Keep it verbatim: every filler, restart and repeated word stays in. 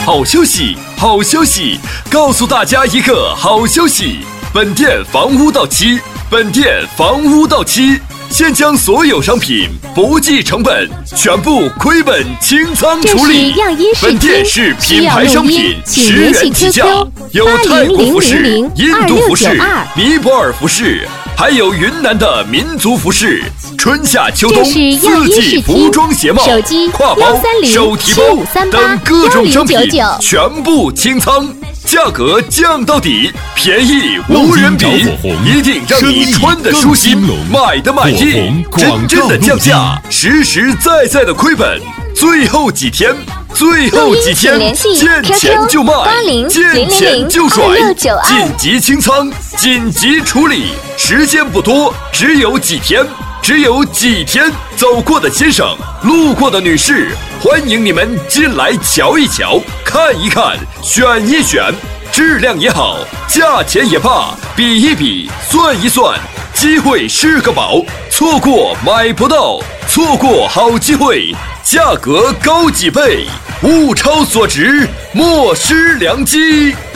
好消息，好消息！告诉大家一个好消息，本店房屋到期，本店房屋到期。现将所有商品不计成本，全部亏本清仓处理。本店是品牌商品，十元起价，有泰国服饰、印度服饰、尼泊尔服饰，还有云南的民族服饰。春夏秋冬四季服装鞋帽、挎包、手提包等各种商品全部清仓。价格降到底，便宜无人比，一定让你穿得舒心，买得满意，真正的降价，实实在在的亏本。最后几天，最后几天，见钱就卖，见钱就甩，紧急清仓，紧急处理，时间不多，只有几天。只有几天，走过的先生，路过的女士，欢迎你们进来瞧一瞧，看一看，选一选，质量也好，价钱也罢，比一比，算一算，机会是个宝，错过买不到，错过好机会，价格高几倍，物超所值，莫失良机。